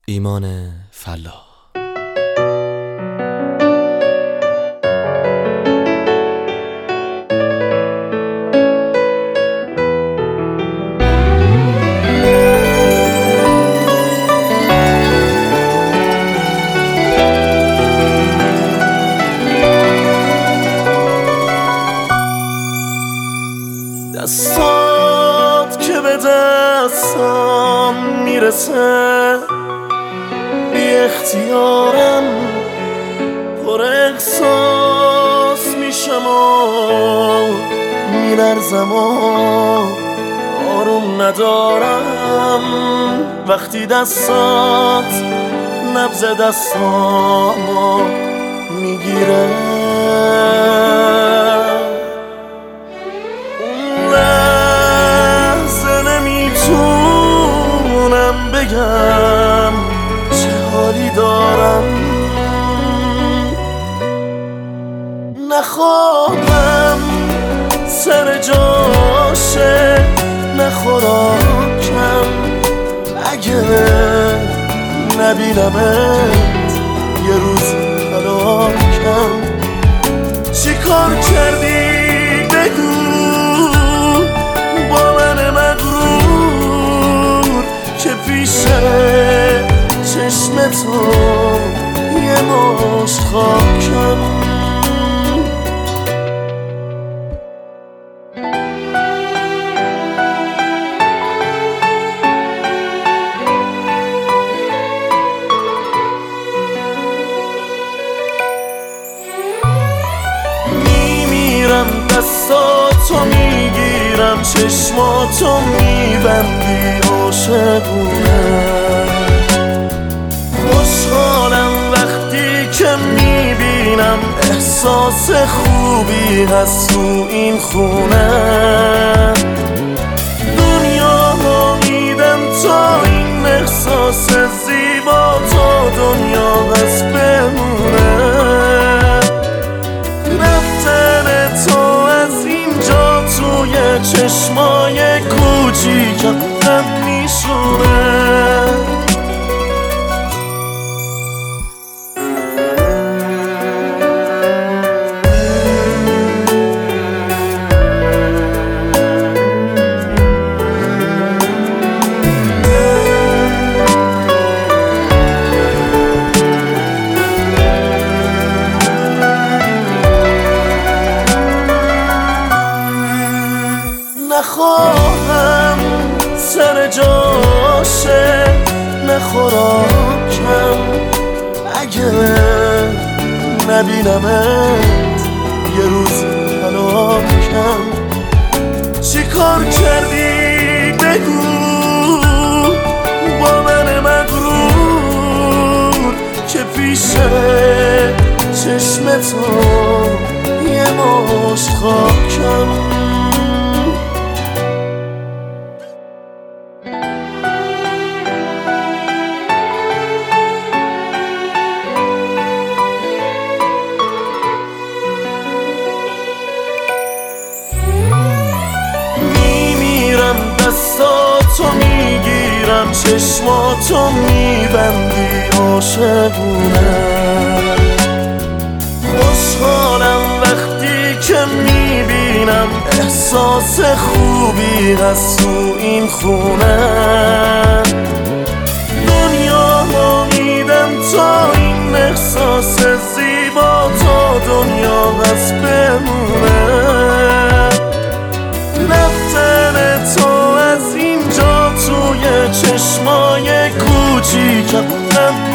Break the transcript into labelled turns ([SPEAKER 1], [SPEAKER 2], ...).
[SPEAKER 1] ایمان فلاح.
[SPEAKER 2] دستات که به دستم میرسه بی اختیارم پر احساس میشم و میلرزم و آروم ندارم وقتی دستات نبض دستامو میگیره. بگم چه حالی دارم، نخواهم سر جاشه نخوراکم اگه نبینمت یه روز هلاکم. چی کار کردی بگو با من مغرور که پیش چشم تو یه مشت خاکم. میمیرم دستاتو میگیرم چشماتو میبندی عاشقونه. خوشحالم وقتی که میبینم احساس خوبی هست تو این خونه. دنیا رو میدم تا این احساس زیبا تا دنیا هست بمونه. رفتن تو از اینجا توی چشمای کوچیکم غم میشونه. نخواهم سر جاشه نخوراکم اگه نبینمت یه روز هلاکم. چی کار کردی بگو با من مغرور که پیش چشم تو یه مشت خاکم. دستاتو میگیرم چشماتو میبندی عاشقونه. خوشحالم وقتی که میبینم احساس خوبی هست تو این خونه. دنیا رو میدم تا این احساس زیبا تا دنیا هست بمونه. رفتن تو از اینجا توی چشمای کوچیکم غم